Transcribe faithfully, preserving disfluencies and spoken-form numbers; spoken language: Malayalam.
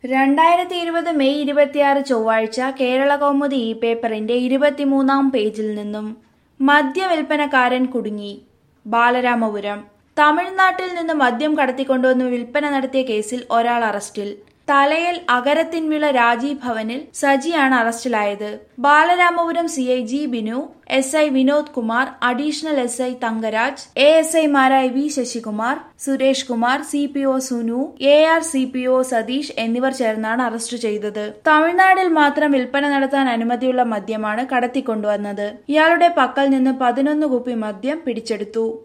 രണ്ടായിരത്തി ഇരുപത് മെയ് ഇരുപത്തിയാറ് ചൊവ്വാഴ്ച കേരളകൗമുദി ഈ പേപ്പറിന്റെ ഇരുപത്തിമൂന്നാം പേജിൽ നിന്നും മദ്യവിൽപ്പനക്കാരൻ കുടുങ്ങി. ബാലരാമപുരം. തമിഴ്നാട്ടിൽ നിന്ന് മദ്യം കടത്തിക്കൊണ്ടുവന്ന് വിൽപ്പന നടത്തിയ കേസിൽ ഒരാൾ അറസ്റ്റിൽ. തലയിൽ അഗരത്തിൻവിള രാജീവ് ഭവനിൽ സജിയാണ് അറസ്റ്റിലായത്. Balaramapuram C I G Binu, S I Vinod Kumar, additional S I Thankaraj, A S ഐമാരായ V Sasikumar, Suresh Kumar, C P O Sunu, A R C P O Satheesh എന്നിവർ ചേർന്നാണ് അറസ്റ്റ് ചെയ്തത്. തമിഴ്നാട്ടിൽ മാത്രം വിൽപ്പന നടത്താൻ അനുമതിയുള്ള മദ്യമാണ് കടത്തിക്കൊണ്ടുവന്നത്. ഇയാളുടെ പക്കൽ നിന്ന് പതിനൊന്ന് കുപ്പി മദ്യം പിടിച്ചെടുത്തു.